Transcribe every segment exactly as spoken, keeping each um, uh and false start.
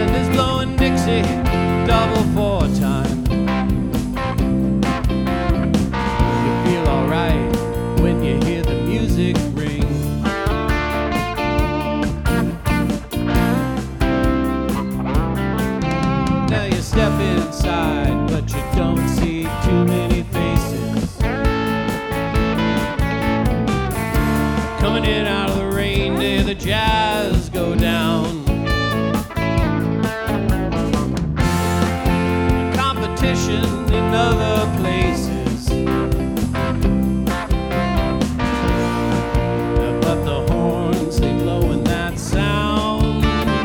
band is blowing Dixie double four time. You feel alright when you hear the music ring. Now you step inside, but you don't see too many faces coming in out of the rain. Near the jazz go down. The competition in other places, but the horns, they blow in that sound.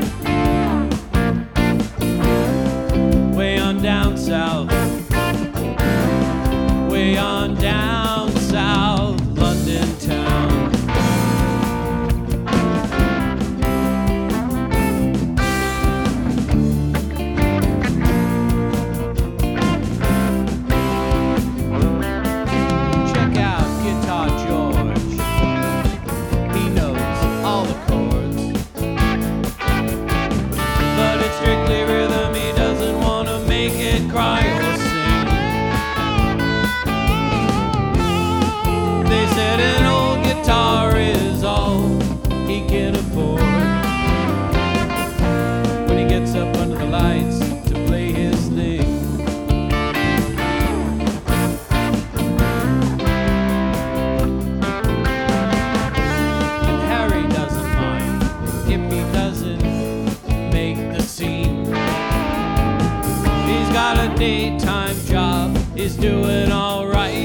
Way on down south, way on down south, London town. Check out Guitar George, he knows all the chords, but it's strictly rhythm, he doesn't want to make it cry or sing. They said an old guitar is all he can afford when he gets up under the lights to play his thing. And Harry doesn't mind if he doesn't make the scene. He's got a daytime job, he's doing all right.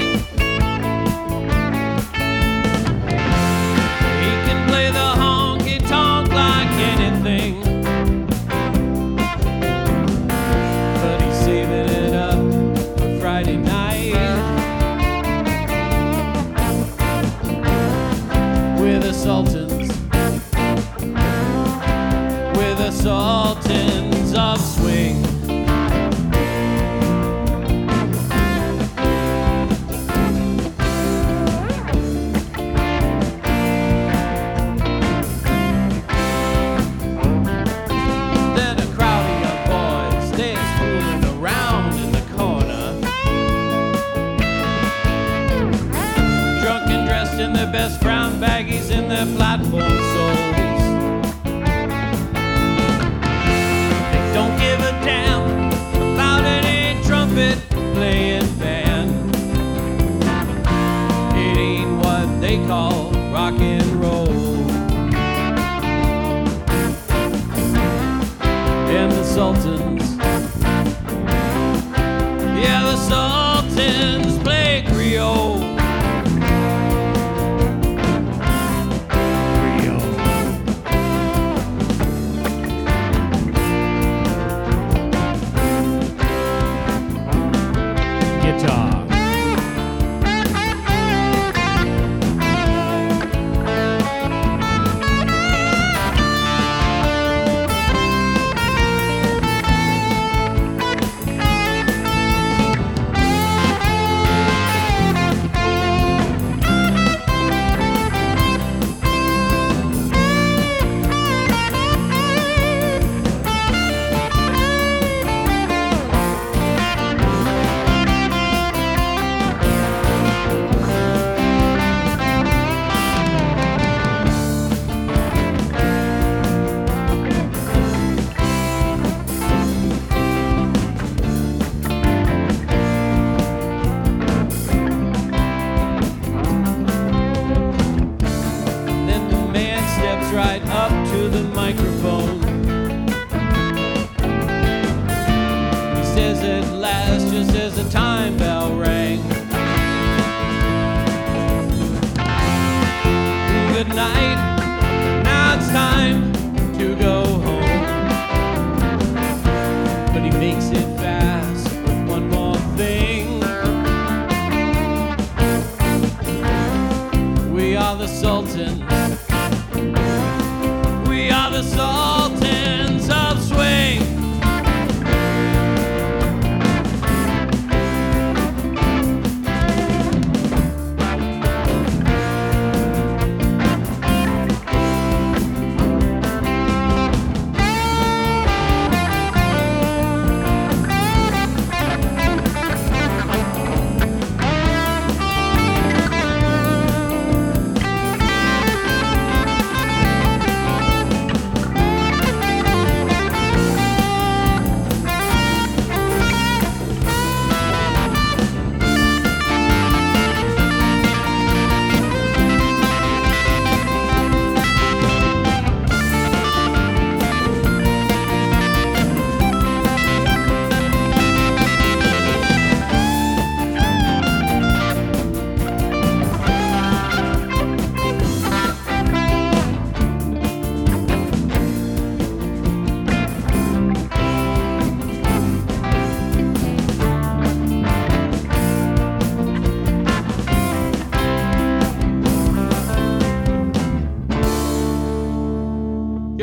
He can play the honky tonk like anything, but he's saving it up for Friday night with the Sultans, with the Sultans of Swing. Then a crowd of young boys, they're fooling around in the corner, drunk and dressed in their best brown baggies in their platform soles. They don't give a damn about any trumpet playing band. It ain't what they call rock and roll. And the Sultans, yeah, the Sultans play Creole. Creole. Guitar.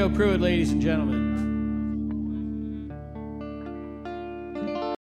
Pruitt, ladies and gentlemen.